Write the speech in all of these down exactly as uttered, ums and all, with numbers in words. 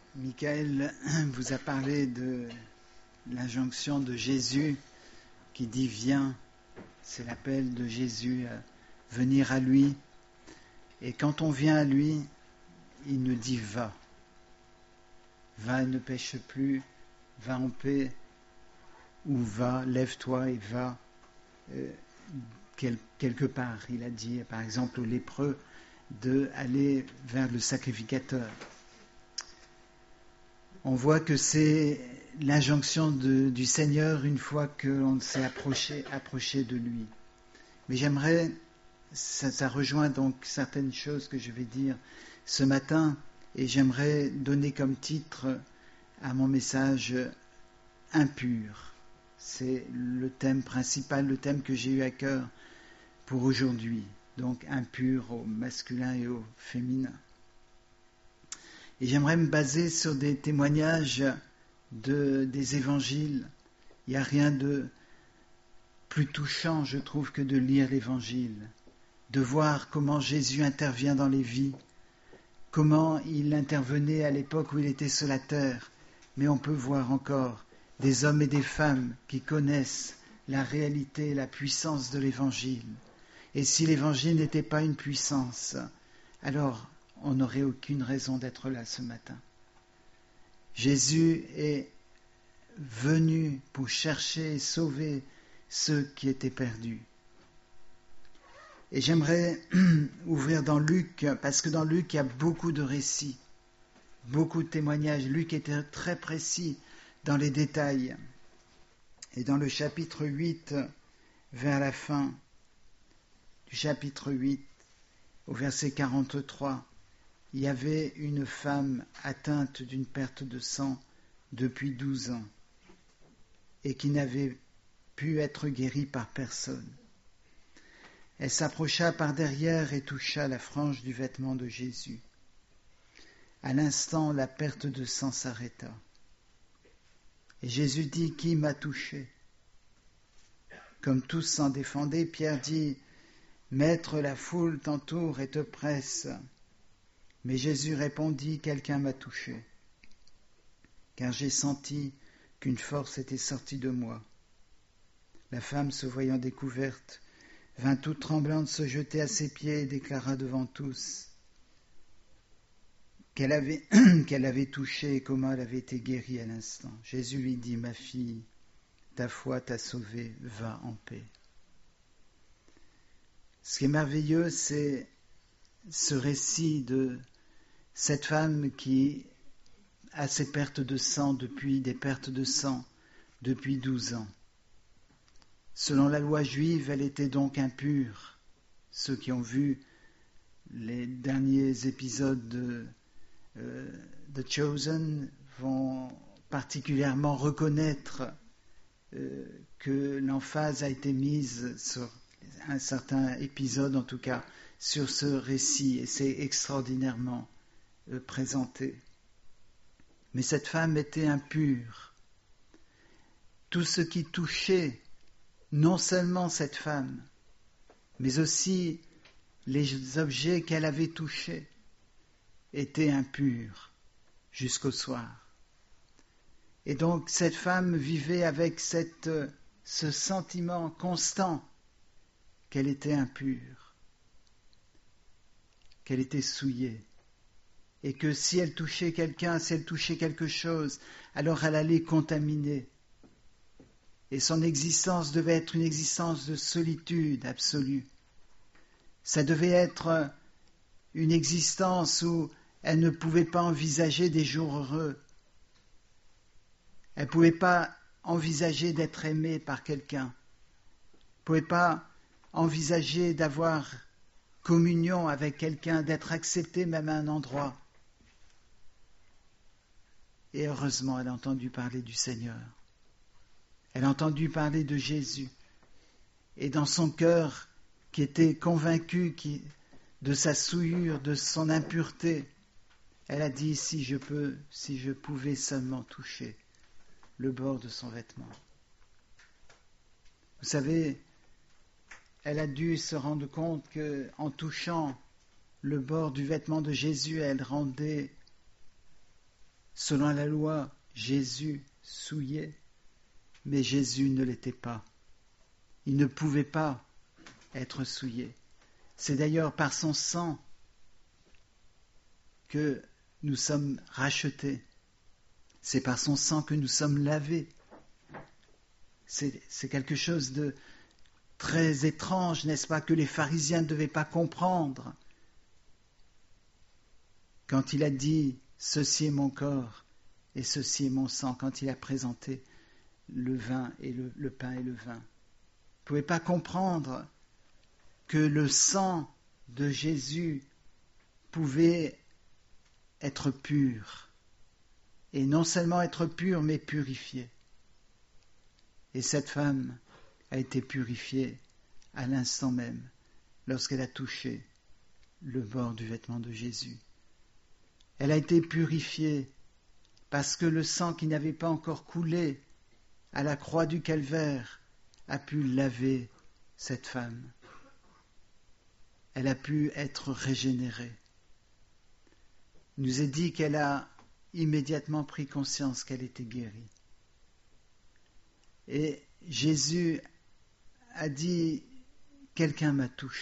Michael vous a parlé de l'injonction de Jésus qui dit « Viens ». C'est l'appel de Jésus à venir à lui. Et quand on vient à lui, il nous dit « Va ». Va et ne pêche plus, va en paix, ou va, lève-toi et va euh, quel, quelque part. Il a dit par exemple aux lépreux d'aller vers le sacrificateur. On voit que c'est l'injonction de, du Seigneur une fois qu'on s'est approché, approché de lui. Mais j'aimerais, ça, ça rejoint donc certaines choses que je vais dire ce matin, et j'aimerais donner comme titre à mon message « Impur ». C'est le thème principal, le thème que j'ai eu à cœur pour aujourd'hui. Donc impur au masculin et au féminin. Et j'aimerais me baser sur des témoignages de, des évangiles. Il n'y a rien de plus touchant, je trouve, que de lire l'évangile, de voir comment Jésus intervient dans les vies, comment il intervenait à l'époque où il était sur la terre. Mais on peut voir encore des hommes et des femmes qui connaissent la réalité, la puissance de l'évangile. Et si l'évangile n'était pas une puissance, alors on n'aurait aucune raison d'être là ce matin. Jésus est venu pour chercher et sauver ceux qui étaient perdus. Et j'aimerais ouvrir dans Luc, parce que dans Luc, il y a beaucoup de récits, beaucoup de témoignages. Luc était très précis dans les détails. Et dans le chapitre huit, vers la fin du chapitre huit, au verset quarante-trois, il y avait une femme atteinte d'une perte de sang depuis douze ans et qui n'avait pu être guérie par personne. Elle s'approcha par derrière et toucha la frange du vêtement de Jésus. À l'instant, la perte de sang s'arrêta. Et Jésus dit « Qui m'a touché ?» Comme tous s'en défendaient, Pierre dit « Maître, la foule t'entoure et te presse. » Mais Jésus répondit « Quelqu'un m'a touché, car j'ai senti qu'une force était sortie de moi. » La femme, se voyant découverte, vint toute tremblante se jeter à ses pieds et déclara devant tous qu'elle avait, qu'elle avait touché et comment elle avait été guérie à l'instant. Jésus lui dit « Ma fille, ta foi t'a sauvée, va en paix. » Ce qui est merveilleux, c'est ce récit de cette femme qui a ses pertes de sang depuis, des pertes de sang depuis douze ans. Selon la loi juive, elle était donc impure. Ceux qui ont vu les derniers épisodes de euh, The Chosen vont particulièrement reconnaître euh, que l'emphase a été mise sur un certain épisode, en tout cas, sur ce récit, et c'est extraordinairement euh, présenté. Mais cette femme était impure. Tout ce qui touchait non seulement cette femme, mais aussi les objets qu'elle avait touchés étaient impurs jusqu'au soir. Et donc cette femme vivait avec cette, ce sentiment constant qu'elle était impure, qu'elle était souillée, et que si elle touchait quelqu'un, si elle touchait quelque chose, alors elle allait contaminer. Et son existence devait être une existence de solitude absolue. Ça devait être une existence où elle ne pouvait pas envisager des jours heureux. Elle ne pouvait pas envisager d'être aimée par quelqu'un. Elle ne pouvait pas envisager d'avoir communion avec quelqu'un, d'être acceptée même à un endroit. Et heureusement, elle a entendu parler du Seigneur. Elle a entendu parler de Jésus. Et dans son cœur, qui était convaincu qui, de sa souillure, de son impureté, elle a dit, si je peux, si je pouvais seulement toucher le bord de son vêtement. Vous savez, elle a dû se rendre compte qu'en touchant le bord du vêtement de Jésus, elle rendait Selon la loi, Jésus souillait, mais Jésus ne l'était pas. Il ne pouvait pas être souillé. C'est d'ailleurs par son sang que nous sommes rachetés. C'est par son sang que nous sommes lavés. C'est, c'est quelque chose de très étrange, n'est-ce pas, que les pharisiens ne devaient pas comprendre. Quand il a dit « Ceci est mon corps et ceci est mon sang », quand il a présenté le vin et le, le pain et le vin. Ils ne pouvaient pas comprendre que le sang de Jésus pouvait être pur. Et non seulement être pur, mais purifié. Et cette femme a été purifiée à l'instant même, lorsqu'elle a touché le bord du vêtement de Jésus. Elle a été purifiée parce que le sang qui n'avait pas encore coulé à la croix du calvaire a pu laver cette femme. Elle a pu être régénérée. Il nous est dit qu'elle a immédiatement pris conscience qu'elle était guérie. Et Jésus a dit « Quelqu'un m'a touché ».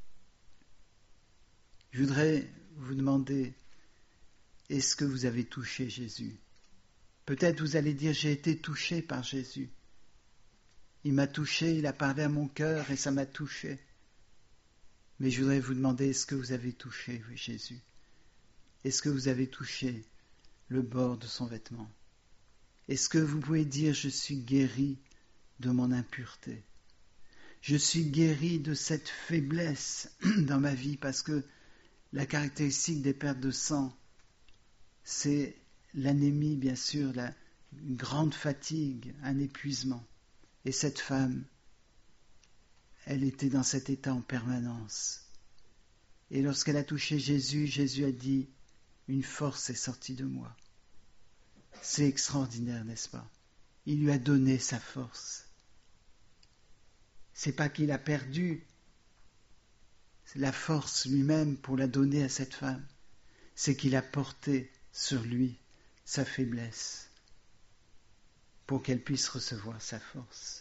Je voudrais vous demander, est-ce que vous avez touché Jésus ? Peut-être vous allez dire « J'ai été touché par Jésus ». Il m'a touché, il a parlé à mon cœur et ça m'a touché. Mais je voudrais vous demander, est-ce que vous avez touché oui, Jésus ? Est-ce que vous avez touché le bord de son vêtement ? Est-ce que vous pouvez dire « Je suis guéri de mon impureté ». Je suis guéri de cette faiblesse dans ma vie parce que la caractéristique des pertes de sang, c'est l'anémie, bien sûr, la une grande fatigue, un épuisement. Et cette femme, elle était dans cet état en permanence. Et lorsqu'elle a touché Jésus, Jésus a dit « Une force est sortie de moi ». C'est extraordinaire, n'est-ce pas ? Il lui a donné sa force. C'est pas qu'il a perdu la force lui-même pour la donner à cette femme. C'est qu'il a porté sur lui sa faiblesse pour qu'elle puisse recevoir sa force.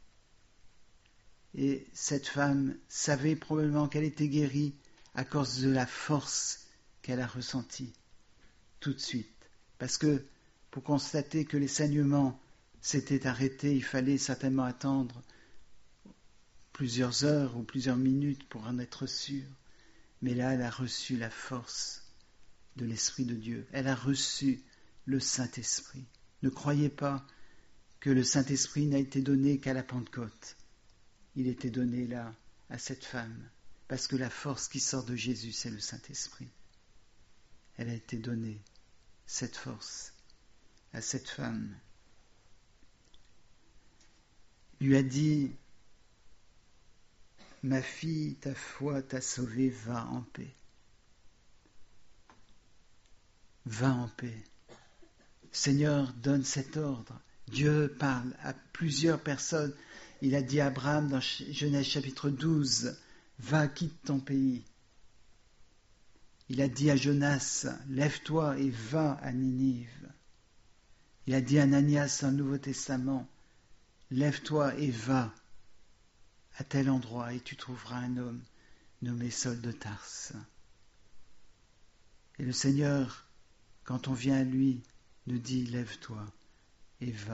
Et cette femme savait probablement qu'elle était guérie à cause de la force qu'elle a ressentie tout de suite. Parce que pour constater que les saignements s'étaient arrêtés, il fallait certainement attendre plusieurs heures ou plusieurs minutes pour en être sûr. Mais là, elle a reçu la force de l'Esprit de Dieu. Elle a reçu le Saint-Esprit. Ne croyez pas que le Saint-Esprit n'a été donné qu'à la Pentecôte. Il était donné là à cette femme, parce que la force qui sort de Jésus, c'est le Saint-Esprit. Elle a été donnée, cette force, à cette femme. Il lui a dit « Ma fille, ta foi t'a sauvée, va en paix. » Va en paix. Seigneur, donne cet ordre. Dieu parle à plusieurs personnes. Il a dit à Abraham dans Genèse chapitre douze, « Va, quitte ton pays. » Il a dit à Jonas, « Lève-toi et va à Ninive. » Il a dit à Ananias dans le Nouveau Testament, « Lève-toi et va à tel endroit et tu trouveras un homme nommé Saul de Tarse. » Et le Seigneur, quand on vient à lui, nous dit « Lève-toi et va. »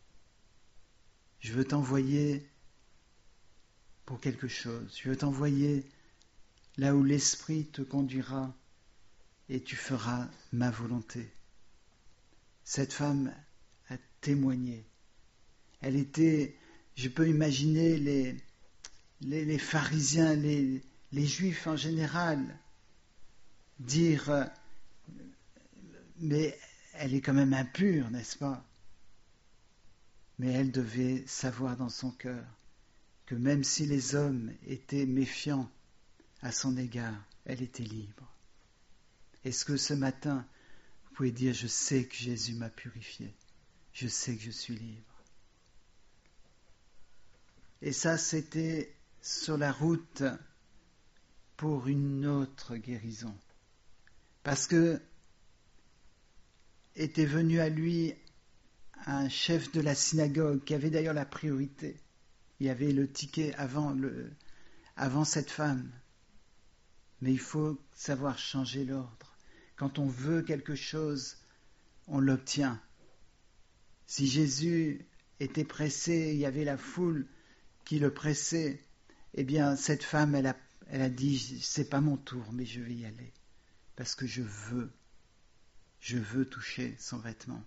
Je veux t'envoyer pour quelque chose. Je veux t'envoyer là où l'Esprit te conduira et tu feras ma volonté. Cette femme a témoigné. Elle était, je peux imaginer les, les, les pharisiens, les, les juifs en général, dire « mais elle est quand même impure, n'est-ce pas ?» Mais elle devait savoir dans son cœur que même si les hommes étaient méfiants à son égard, elle était libre. Est-ce que ce matin, vous pouvez dire « Je sais que Jésus m'a purifié, je sais que je suis libre ». Et ça, c'était sur la route pour une autre guérison. Parce que était venu à lui un chef de la synagogue qui avait d'ailleurs la priorité. Il y avait le ticket avant, le, avant cette femme. Mais il faut savoir changer l'ordre. Quand on veut quelque chose, on l'obtient. Si Jésus était pressé, il y avait la foule qui le pressait, eh bien cette femme, elle a, elle a dit, c'est pas mon tour, mais je vais y aller. Parce que je veux, je veux toucher son vêtement.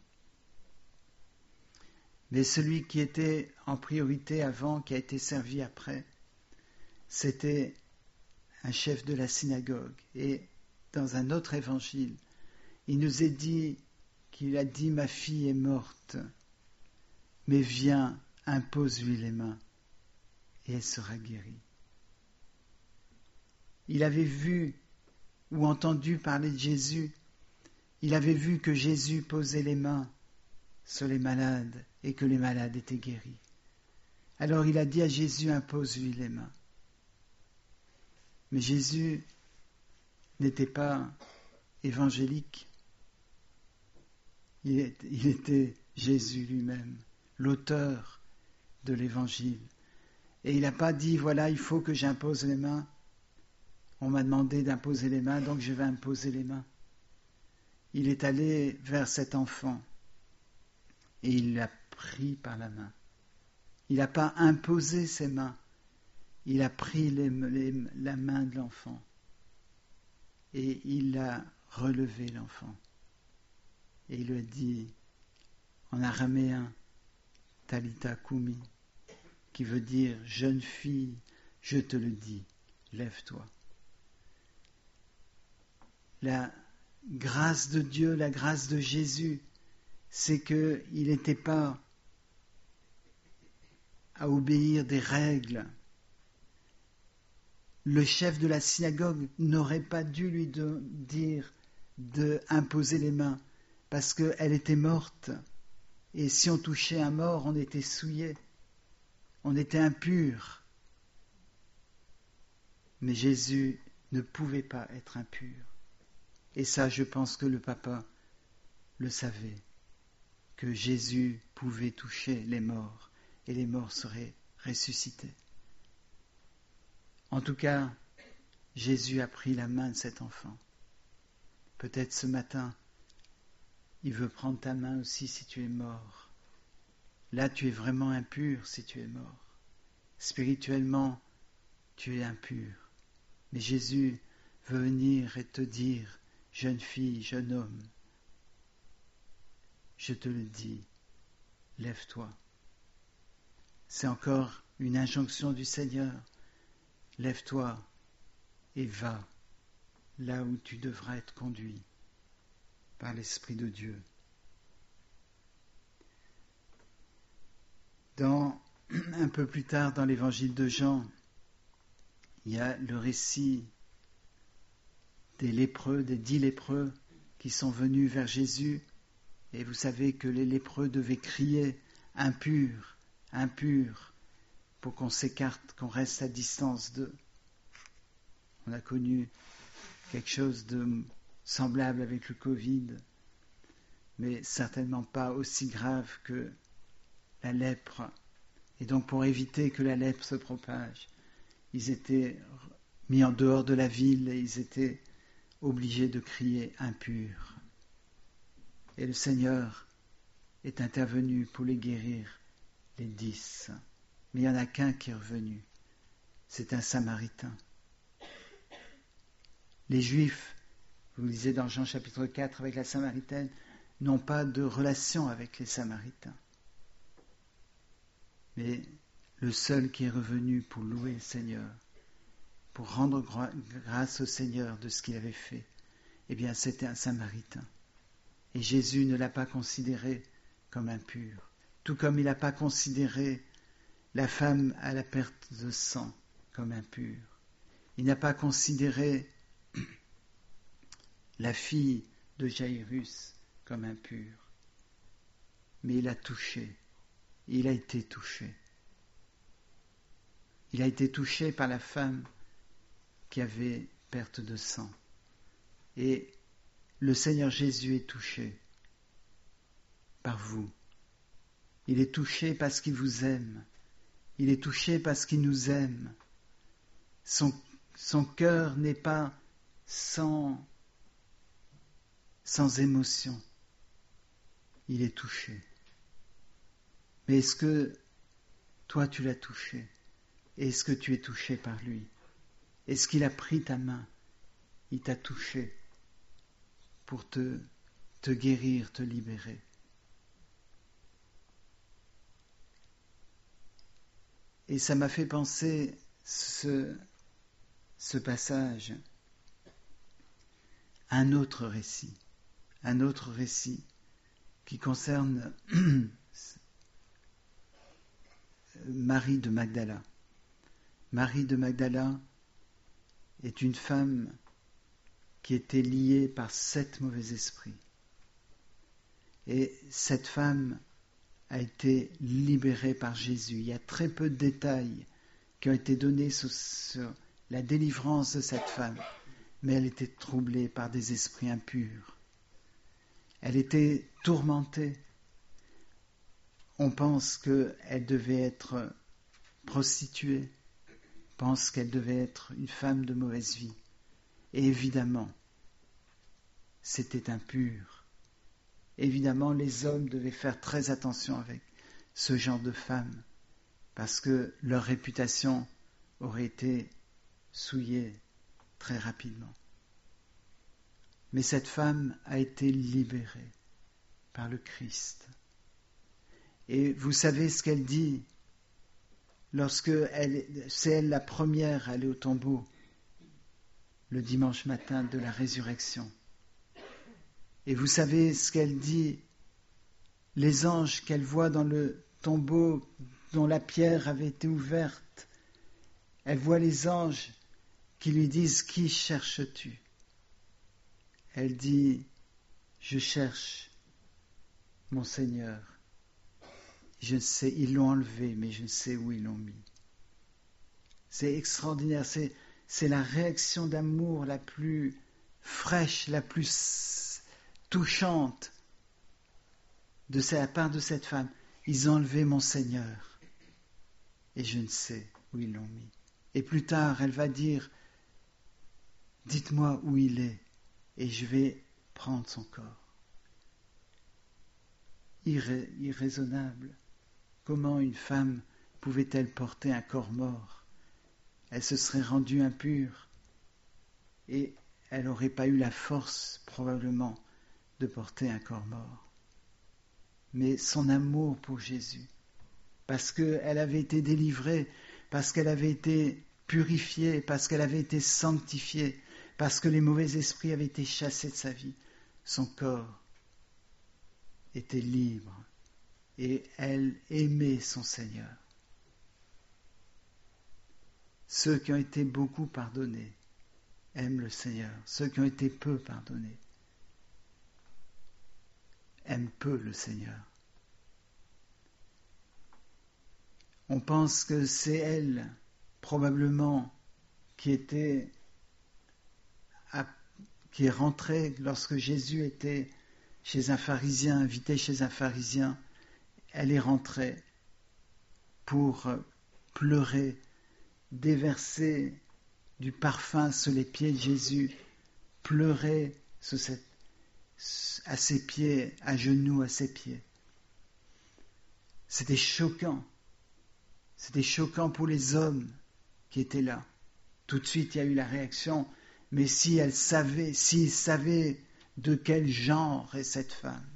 Mais celui qui était en priorité avant, qui a été servi après, c'était un chef de la synagogue. Et dans un autre évangile, il nous est dit qu'il a dit « Ma fille est morte, mais viens, impose-lui les mains, et elle sera guérie. » Il avait vu ou entendu parler de Jésus, il avait vu que Jésus posait les mains sur les malades et que les malades étaient guéris. Alors il a dit à Jésus, impose-lui les mains. Mais Jésus n'était pas évangélique, il était Jésus lui-même, l'auteur de l'évangile. Et il n'a pas dit, voilà, il faut que j'impose les mains. On m'a demandé d'imposer les mains, donc je vais imposer les mains. Il est allé vers cet enfant et il l'a pris par la main. Il n'a pas imposé ses mains, il a pris les, les, la main de l'enfant et il a relevé l'enfant. Et il lui a dit en araméen, Talitha Koumi, qui veut dire « Jeune fille, je te le dis, lève-toi ». La grâce de Dieu, la grâce de Jésus, c'est qu'il n'était pas à obéir des règles. Le chef de la synagogue n'aurait pas dû lui de, dire d'imposer les mains parce qu'elle était morte. Et si on touchait un mort, on était souillé, on était impur. Mais Jésus ne pouvait pas être impur. Et ça, je pense que le papa le savait, que Jésus pouvait toucher les morts et les morts seraient ressuscités. En tout cas, Jésus a pris la main de cet enfant. Peut-être ce matin, il veut prendre ta main aussi si tu es mort. Là, tu es vraiment impur si tu es mort. Spirituellement, tu es impur. Mais Jésus veut venir et te dire, jeune fille, jeune homme, je te le dis, lève-toi. C'est encore une injonction du Seigneur. Lève-toi et va là où tu devras être conduit par l'Esprit de Dieu. Dans, un peu plus tard dans l'évangile de Jean, il y a le récit des lépreux, des dix lépreux qui sont venus vers Jésus. Et vous savez que les lépreux devaient crier « impur, impur » pour qu'on s'écarte, qu'on reste à distance d'eux. On a connu quelque chose de semblable avec le Covid, mais certainement pas aussi grave que la lèpre. Et donc pour éviter que la lèpre se propage, ils étaient mis en dehors de la ville et ils étaient obligés de crier « impur ». Et le Seigneur est intervenu pour les guérir, les dix. Mais il n'y en a qu'un qui est revenu. C'est un Samaritain. Les Juifs, vous lisez dans Jean chapitre quatre avec la Samaritaine, n'ont pas de relation avec les Samaritains. Mais le seul qui est revenu pour louer le Seigneur, pour rendre grâce au Seigneur de ce qu'il avait fait, eh bien c'était un Samaritain. Et Jésus ne l'a pas considéré comme impur, tout comme il n'a pas considéré la femme à la perte de sang comme impure. Il n'a pas considéré la fille de Jaïrus comme impure. Mais il a touché, il a été touché. Il a été touché par la femme qui avait perte de sang. Et le Seigneur Jésus est touché par vous. Il est touché parce qu'il vous aime. Il est touché parce qu'il nous aime. Son, son cœur n'est pas sans, sans émotion. Il est touché. Mais est-ce que toi tu l'as touché? Est-ce que tu es touché par lui? Est-ce qu'il a pris ta main? Il t'a touché pour te, te guérir, te libérer. Et ça m'a fait penser ce, ce passage à un autre récit, un autre récit qui concerne Marie de Magdala. Marie de Magdala est une femme qui était liée par sept mauvais esprits. Et cette femme a été libérée par Jésus. Il y a très peu de détails qui ont été donnés sur, sur la délivrance de cette femme, mais elle était troublée par des esprits impurs. Elle était tourmentée. On pense qu'elle devait être prostituée, on pense qu'elle devait être une femme de mauvaise vie. Et évidemment, c'était impur. Évidemment, les hommes devaient faire très attention avec ce genre de femmes, parce que leur réputation aurait été souillée très rapidement. Mais cette femme a été libérée par le Christ. Et vous savez ce qu'elle dit lorsque elle, c'est elle la première à aller au tombeau le dimanche matin de la résurrection. Et vous savez ce qu'elle dit, les anges qu'elle voit dans le tombeau dont la pierre avait été ouverte, elle voit les anges qui lui disent « Qui cherches-tu » Elle dit « Je cherche mon Seigneur. Je ne sais, ils l'ont enlevé, mais je ne sais où ils l'ont mis. » C'est extraordinaire, c'est, c'est la réaction d'amour la plus fraîche, la plus touchante de la part de cette femme. Ils ont enlevé mon Seigneur et je ne sais où ils l'ont mis. Et plus tard, elle va dire, dites-moi où il est et je vais prendre son corps. Irra- irraisonnable. Comment une femme pouvait-elle porter un corps mort? Elle se serait rendue impure et elle n'aurait pas eu la force, probablement, de porter un corps mort. Mais son amour pour Jésus, parce qu'elle avait été délivrée, parce qu'elle avait été purifiée, parce qu'elle avait été sanctifiée, parce que les mauvais esprits avaient été chassés de sa vie, son corps était libre et elle aimait son Seigneur. Ceux qui ont été beaucoup pardonnés aiment le Seigneur. Ceux qui ont été peu pardonnés aiment peu le Seigneur. On pense que c'est elle, probablement, qui était, à, qui est rentrée lorsque Jésus était chez un pharisien, invité chez un pharisien. Elle est rentrée pour pleurer, déverser du parfum sur les pieds de Jésus, pleurer sur cette, à ses pieds, à genoux à ses pieds. C'était choquant. C'était choquant pour les hommes qui étaient là. Tout de suite, il y a eu la réaction. Mais si elle savait, s'ils savaient de quel genre est cette femme,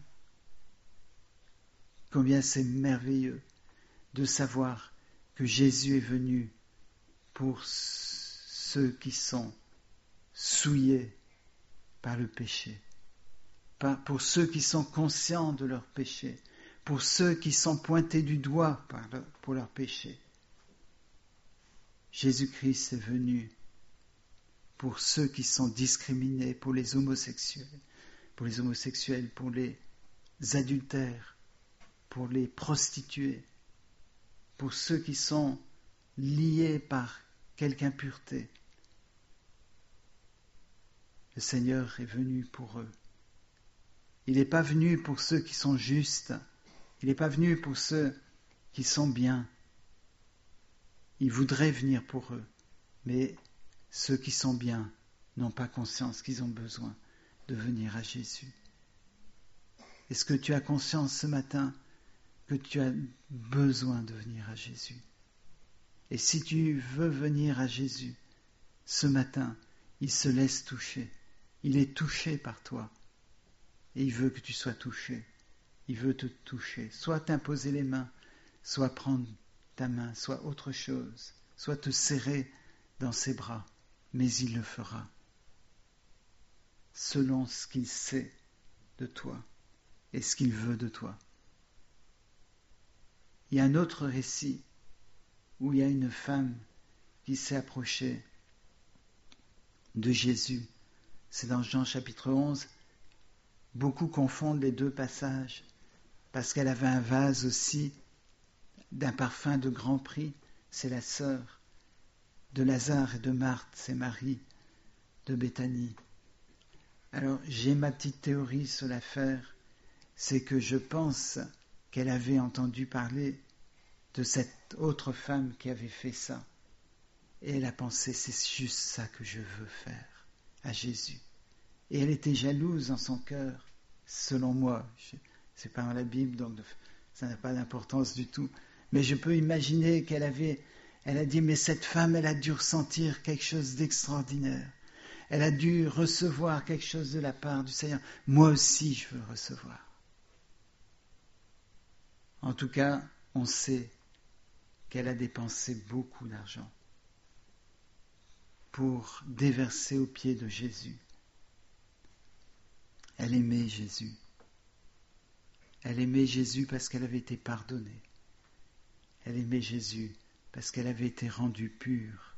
combien c'est merveilleux de savoir que Jésus est venu pour ceux qui sont souillés par le péché, pour ceux qui sont conscients de leur péché, pour ceux qui sont pointés du doigt pour leur péché. Jésus-Christ est venu pour ceux qui sont discriminés, pour les homosexuels, pour les homosexuels, pour les adultères, pour les prostituées, pour ceux qui sont liés par quelque impureté. Le Seigneur est venu pour eux. Il n'est pas venu pour ceux qui sont justes. Il n'est pas venu pour ceux qui sont bien. Il voudrait venir pour eux. Mais ceux qui sont bien n'ont pas conscience qu'ils ont besoin de venir à Jésus. Est-ce que tu as conscience ce matin que tu as besoin de venir à Jésus? Et si tu veux venir à Jésus, ce matin, il se laisse toucher. Il est touché par toi. Et il veut que tu sois touché. Il veut te toucher. Soit t'imposer les mains, soit prendre ta main, soit autre chose, soit te serrer dans ses bras. Mais il le fera, selon ce qu'il sait de toi et ce qu'il veut de toi. Il y a un autre récit où il y a une femme qui s'est approchée de Jésus. C'est dans Jean chapitre onze. Beaucoup confondent les deux passages parce qu'elle avait un vase aussi d'un parfum de grand prix. C'est la sœur de Lazare et de Marthe, c'est Marie de Béthanie. Alors j'ai ma petite théorie sur l'affaire, c'est que je pense qu'elle avait entendu parler de cette autre femme qui avait fait ça. Et elle a pensé, c'est juste ça que je veux faire à Jésus. Et elle était jalouse dans son cœur, selon moi. Je, c'est pas dans la Bible, donc ça n'a pas d'importance du tout. Mais je peux imaginer qu'elle avait, elle a dit, mais cette femme, elle a dû ressentir quelque chose d'extraordinaire. Elle a dû recevoir quelque chose de la part du Seigneur. Moi aussi, je veux recevoir. En tout cas, on sait qu'elle a dépensé beaucoup d'argent pour déverser aux pieds de Jésus. Elle aimait Jésus. Elle aimait Jésus parce qu'elle avait été pardonnée. Elle aimait Jésus parce qu'elle avait été rendue pure.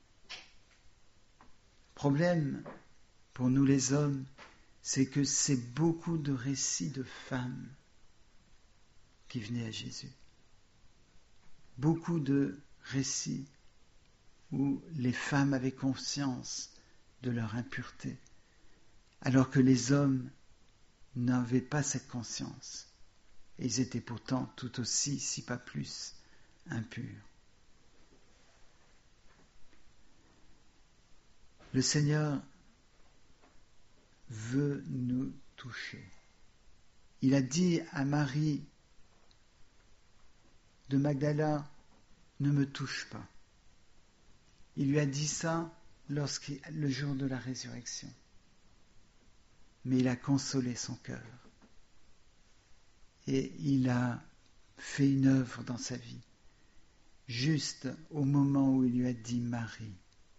Problème pour nous les hommes, c'est que c'est beaucoup de récits de femmes qui venaient à Jésus. Beaucoup de récits où les femmes avaient conscience de leur impureté, alors que les hommes n'avaient pas cette conscience. Et ils étaient pourtant tout aussi, si pas plus, impurs. Le Seigneur veut nous toucher. Il a dit à Marie de Magdala, ne me touche pas. Il lui a dit ça lorsqu'il, le jour de la résurrection. Mais il a consolé son cœur. Et il a fait une œuvre dans sa vie. Juste au moment où il lui a dit Marie,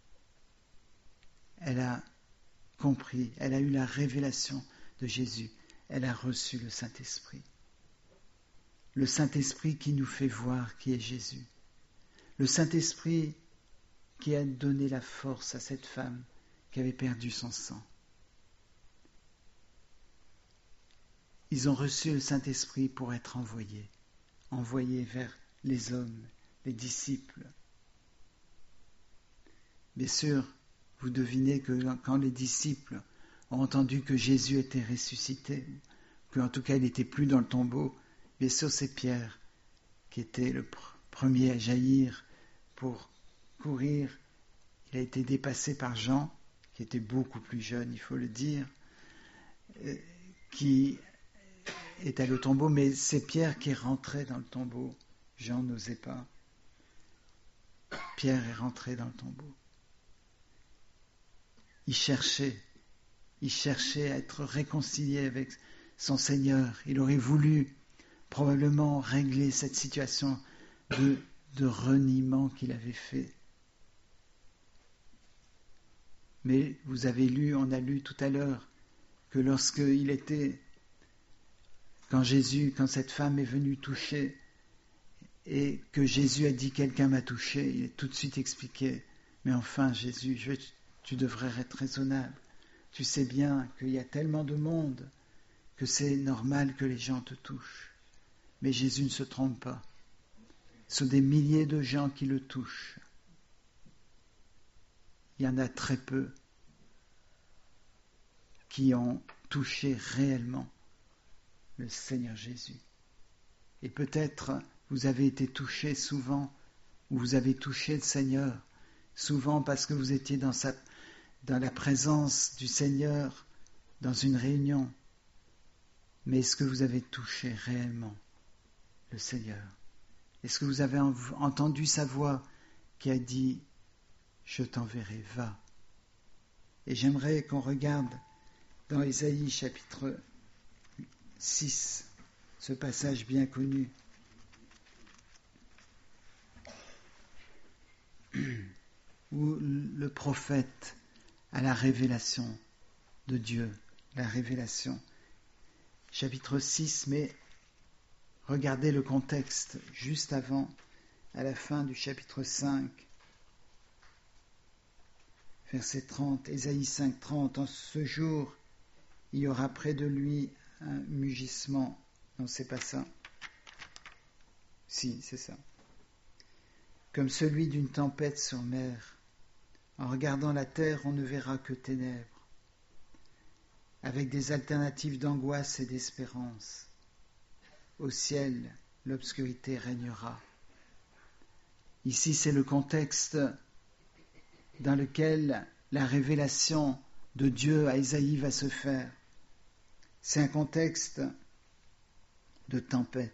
elle a compris, elle a eu la révélation de Jésus. Elle a reçu le Saint-Esprit. Le Saint-Esprit qui nous fait voir qui est Jésus. Le Saint-Esprit qui a donné la force à cette femme qui avait perdu son sang. Ils ont reçu le Saint-Esprit pour être envoyés, envoyés vers les hommes, les disciples. Bien sûr, vous devinez que quand les disciples ont entendu que Jésus était ressuscité, qu'en tout cas il n'était plus dans le tombeau, bien sûr c'est Pierre qui était le pr- premier à jaillir pour courir. Il a été dépassé par Jean, qui était beaucoup plus jeune, il faut le dire, qui est allé au tombeau, mais c'est Pierre qui est rentré dans le tombeau. Jean n'osait pas. Pierre est rentré dans le tombeau. Il cherchait, il cherchait à être réconcilié avec son Seigneur. Il aurait voulu probablement régler cette situation de, de reniement qu'il avait fait. Mais vous avez lu, on a lu tout à l'heure, que lorsqu'il était, quand Jésus, quand cette femme est venue toucher, et que Jésus a dit « quelqu'un m'a touché », il a tout de suite expliqué « mais enfin Jésus, je, tu devrais être raisonnable. Tu sais bien qu'il y a tellement de monde que c'est normal que les gens te touchent. » Mais Jésus ne se trompe pas. Ce sont des milliers de gens qui le touchent. Il y en a très peu qui ont touché réellement le Seigneur Jésus. Et peut-être vous avez été touché souvent, ou vous avez touché le Seigneur, souvent parce que vous étiez dans, sa, dans la présence du Seigneur, dans une réunion. Mais est-ce que vous avez touché réellement le Seigneur? Est-ce que vous avez entendu sa voix qui a dit « Je t'enverrai, va ». Et j'aimerais qu'on regarde dans Ésaïe chapitre six, ce passage bien connu, où le prophète a la révélation de Dieu, la révélation. Chapitre six, mais regardez le contexte juste avant, à la fin du chapitre cinq, verset trente, Ésaïe cinq, trente. En ce jour, il y aura près de lui un mugissement. Non, c'est pas ça. Si, c'est ça. Comme celui d'une tempête sur mer. En regardant la terre, on ne verra que ténèbres, avec des alternatives d'angoisse et d'espérance. Au ciel, l'obscurité régnera. Ici, c'est le contexte dans lequel la révélation de Dieu à Ésaïe va se faire. C'est un contexte de tempête.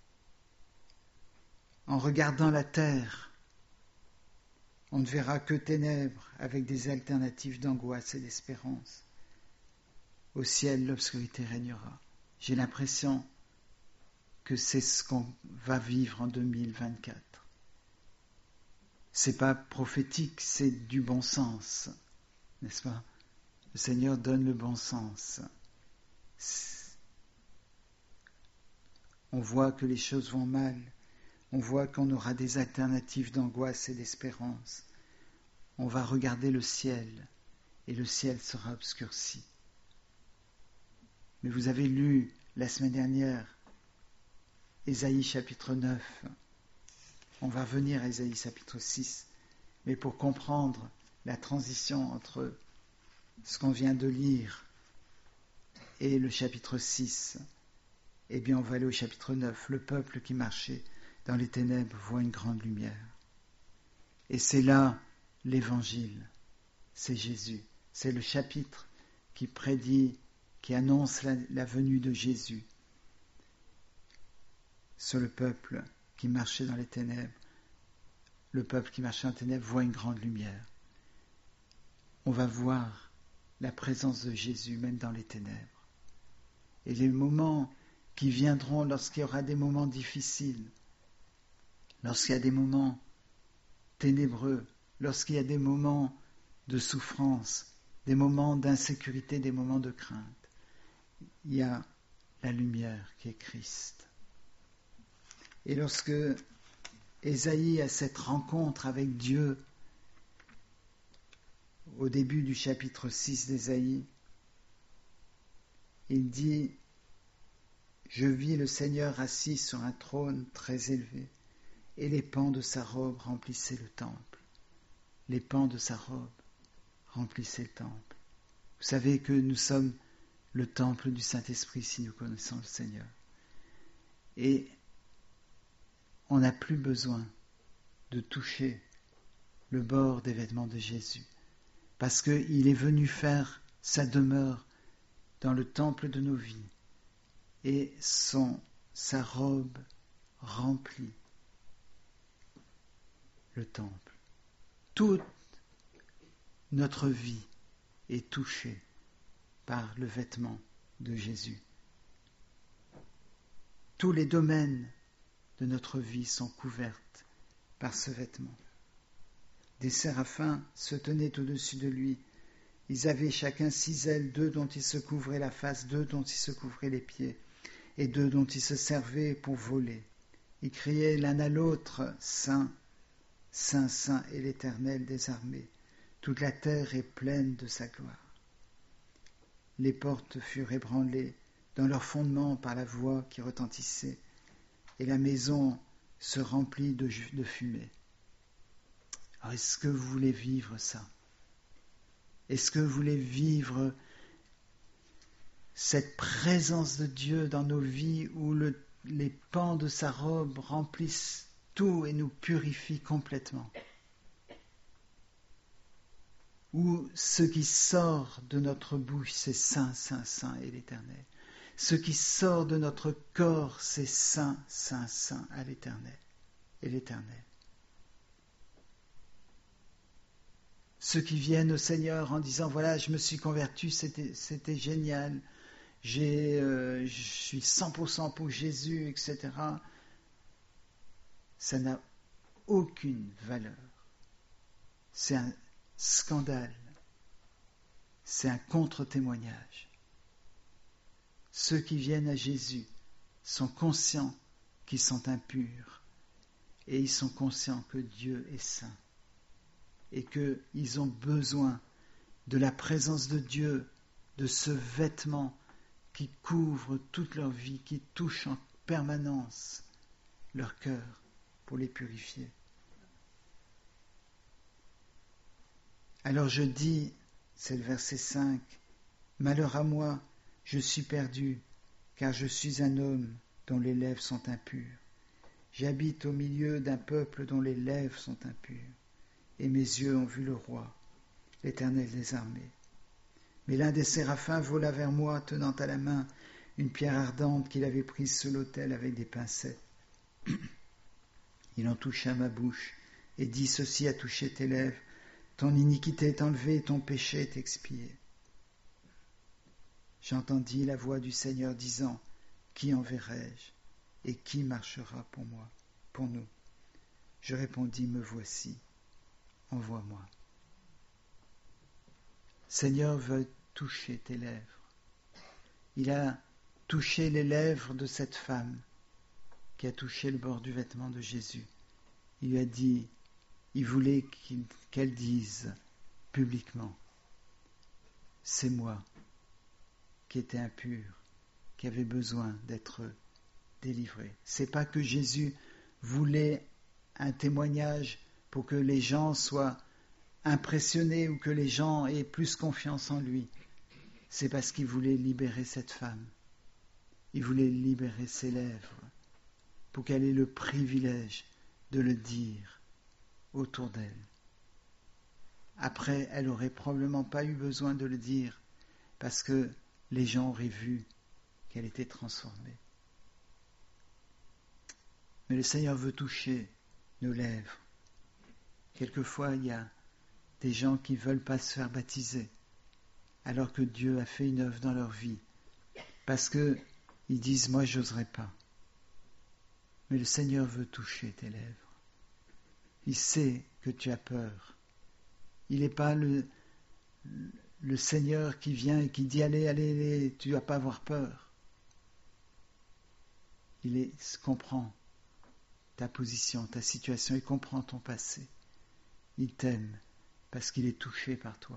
En regardant la terre, on ne verra que ténèbres avec des alternatives d'angoisse et d'espérance. Au ciel, l'obscurité régnera. J'ai l'impression que c'est ce qu'on va vivre en deux mille vingt-quatre. C'est pas prophétique, c'est du bon sens, n'est-ce pas? Le Seigneur donne le bon sens. On voit que les choses vont mal. On voit qu'on aura des alternatives d'angoisse et d'espérance. On va regarder le ciel et le ciel sera obscurci. Mais vous avez lu la semaine dernière Ésaïe chapitre neuf. On va revenir à Ésaïe chapitre six. Mais pour comprendre la transition entre ce qu'on vient de lire et le chapitre six, eh bien on va aller au chapitre neuf. Le peuple qui marchait dans les ténèbres voit une grande lumière. Et c'est là l'évangile, c'est Jésus. C'est le chapitre qui prédit, qui annonce la, la venue de Jésus sur le peuple qui marchait dans les ténèbres. Le peuple qui marchait dans les ténèbres voit une grande lumière. On va voir la présence de Jésus même dans les ténèbres. Et les moments qui viendront lorsqu'il y aura des moments difficiles, lorsqu'il y a des moments ténébreux, lorsqu'il y a des moments de souffrance, des moments d'insécurité, des moments de crainte, il y a la lumière qui est Christ. Et lorsque Ésaïe a cette rencontre avec Dieu, au début du chapitre six d'Ésaïe, il dit « Je vis le Seigneur assis sur un trône très élevé, et les pans de sa robe remplissaient le temple. » Les pans de sa robe remplissaient le temple. Vous savez que nous sommes le temple du Saint-Esprit si nous connaissons le Seigneur. Et on n'a plus besoin de toucher le bord des vêtements de Jésus, parce qu'il est venu faire sa demeure dans le temple de nos vies, et son, sa robe remplit le temple. Toute notre vie est touchée par le vêtement de Jésus. Tous les domaines de notre vie sont couverts par ce vêtement. Des séraphins se tenaient au-dessus de lui. Ils avaient chacun six ailes, deux dont ils se couvraient la face, deux dont ils se couvraient les pieds, et deux dont ils se servaient pour voler. Ils criaient l'un à l'autre, Saint, Saint, Saint est l'Éternel des armées. Toute la terre est pleine de sa gloire. Les portes furent ébranlées dans leur fondement par la voix qui retentissait, et la maison se remplit de, de fumée. Alors, est-ce que vous voulez vivre ça? Est-ce que vous voulez vivre cette présence de Dieu dans nos vies où le, les pans de sa robe remplissent tout et nous purifient complètement. Où ce qui sort de notre bouche, c'est Saint, Saint, Saint et l'Éternel. Ce qui sort de notre corps, c'est Saint, Saint, Saint à l'Éternel et l'Éternel. Ceux qui viennent au Seigneur en disant « Voilà, je me suis converti, c'était, c'était génial, j'ai, euh, je suis cent pour cent pour Jésus, et cetera » Ça n'a aucune valeur. C'est un scandale. C'est un contre-témoignage. Ceux qui viennent à Jésus sont conscients qu'ils sont impurs et ils sont conscients que Dieu est saint et qu'ils ont besoin de la présence de Dieu, de ce vêtement qui couvre toute leur vie, qui touche en permanence leur cœur pour les purifier. Alors je dis, c'est le verset cinq, « Malheur à moi, je suis perdu, car je suis un homme dont les lèvres sont impures. J'habite au milieu d'un peuple dont les lèvres sont impures, et mes yeux ont vu le roi, l'Éternel des armées. Mais l'un des séraphins vola vers moi, tenant à la main une pierre ardente qu'il avait prise sous l'autel avec des pincettes. Il en toucha ma bouche et dit, « Ceci a touché tes lèvres, ton iniquité est enlevée et ton péché est expié. » J'entendis la voix du Seigneur disant, « Qui enverrai-je et qui marchera pour moi, pour nous ?» Je répondis, « Me voici, envoie-moi. » Seigneur veut toucher tes lèvres. Il a touché les lèvres de cette femme qui a touché le bord du vêtement de Jésus. Il lui a dit, il voulait qu'il, qu'elle dise publiquement, « C'est moi qui était impur, qui avait besoin d'être délivré. » C'est pas que Jésus voulait un témoignage pour que les gens soient impressionnés ou que les gens aient plus confiance en lui. C'est parce qu'il voulait libérer cette femme. Il voulait libérer ses lèvres pour qu'elle ait le privilège de le dire autour d'elle. Après, elle n'aurait probablement pas eu besoin de le dire parce que les gens auraient vu qu'elle était transformée. Mais le Seigneur veut toucher nos lèvres. Quelquefois, il y a des gens qui ne veulent pas se faire baptiser alors que Dieu a fait une œuvre dans leur vie parce qu'ils disent « Moi, je n'oserais pas ». Mais le Seigneur veut toucher tes lèvres. Il sait que tu as peur. Il n'est pas le, le Seigneur qui vient et qui dit « Allez, allez, allez, tu ne vas pas avoir peur ». Il est, comprend ta position, ta situation, il comprend ton passé. Il t'aime parce qu'il est touché par toi.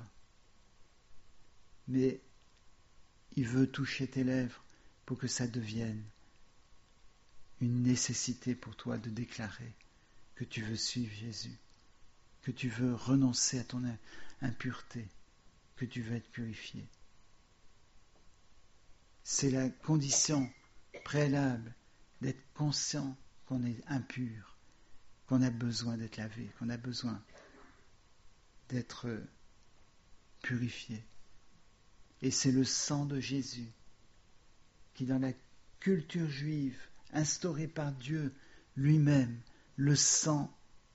Mais il veut toucher tes lèvres pour que ça devienne une nécessité pour toi de déclarer que tu veux suivre Jésus, que tu veux renoncer à ton impureté, que tu veux être purifié. C'est la condition préalable d'être conscient qu'on est impur, qu'on a besoin d'être lavé, qu'on a besoin d'être purifié. Et c'est le sang de Jésus qui, dans la culture juive, instaurée par Dieu lui-même, le sang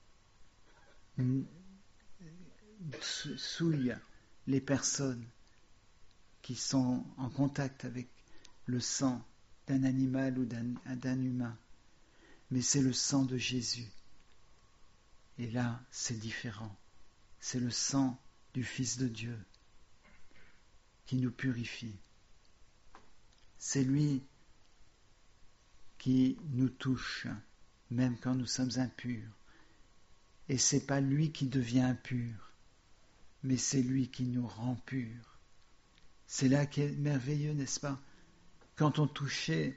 souille les personnes qui sont en contact avec le sang d'un animal ou d'un, d'un humain. Mais c'est le sang de Jésus. Et là, c'est différent. C'est le sang du Fils de Dieu qui nous purifie. C'est lui qui nous touche, même quand nous sommes impurs. Et c'est pas lui qui devient impur, mais c'est lui qui nous rend purs. C'est là qu'est merveilleux, n'est-ce pas? Quand on touchait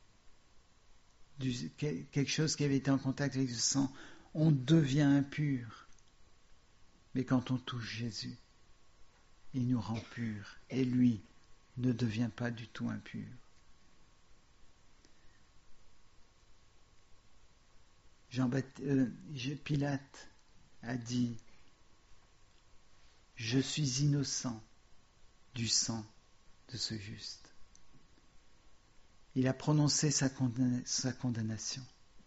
du, quelque chose qui avait été en contact avec le sang, on devient impur. Mais quand on touche Jésus, il nous rend purs. Et lui, ne devient pas du tout impur. Jean euh, Pilate a dit « Je suis innocent du sang de ce juste ». Il a prononcé sa, condamna- sa condamnation.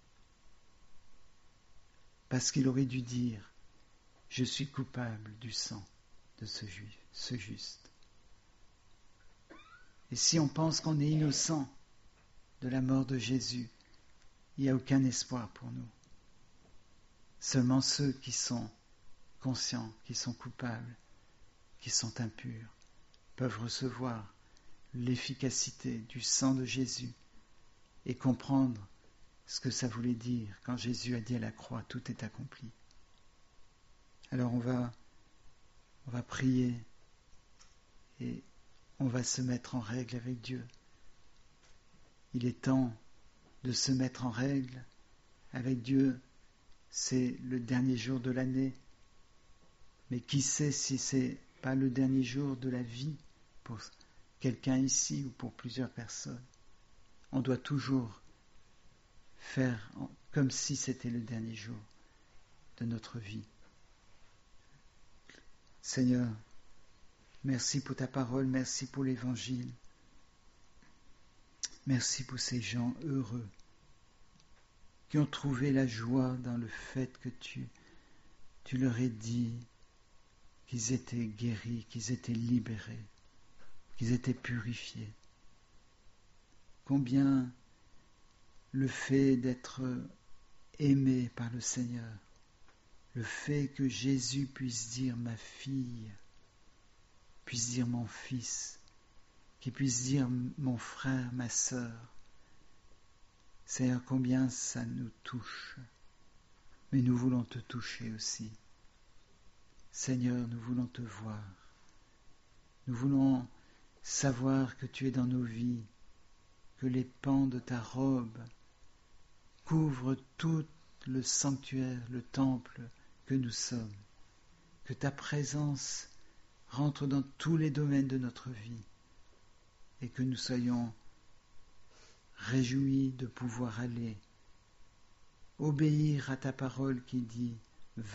Parce qu'il aurait dû dire « Je suis coupable du sang de ce, ju- ce juste ». Et si on pense qu'on est innocent de la mort de Jésus, il n'y a aucun espoir pour nous. Seulement ceux qui sont conscients, qui sont coupables, qui sont impurs, peuvent recevoir l'efficacité du sang de Jésus et comprendre ce que ça voulait dire quand Jésus a dit à la croix, tout est accompli. Alors on va, on va prier et on va se mettre en règle avec Dieu. Il est temps de se mettre en règle avec Dieu. C'est le dernier jour de l'année. Mais qui sait si c'est pas le dernier jour de la vie pour quelqu'un ici ou pour plusieurs personnes. On doit toujours faire comme si c'était le dernier jour de notre vie. Seigneur, merci pour ta parole, merci pour l'évangile. Merci pour ces gens heureux qui ont trouvé la joie dans le fait que tu, tu leur aies dit qu'ils étaient guéris, qu'ils étaient libérés, qu'ils étaient purifiés. Combien le fait d'être aimé par le Seigneur, le fait que Jésus puisse dire ma fille, puisse dire mon fils, qu'il puisse dire mon frère, ma sœur, Seigneur, combien ça nous touche. Mais nous voulons te toucher aussi. Seigneur, nous voulons te voir. Nous voulons savoir que tu es dans nos vies, que les pans de ta robe couvrent tout le sanctuaire, le temple que nous sommes, que ta présence rentre dans tous les domaines de notre vie et que nous soyons réjouis de pouvoir aller obéir à ta parole qui dit « Va »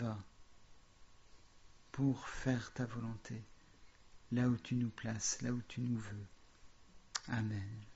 pour faire ta volonté, là où tu nous places, là où tu nous veux. Amen.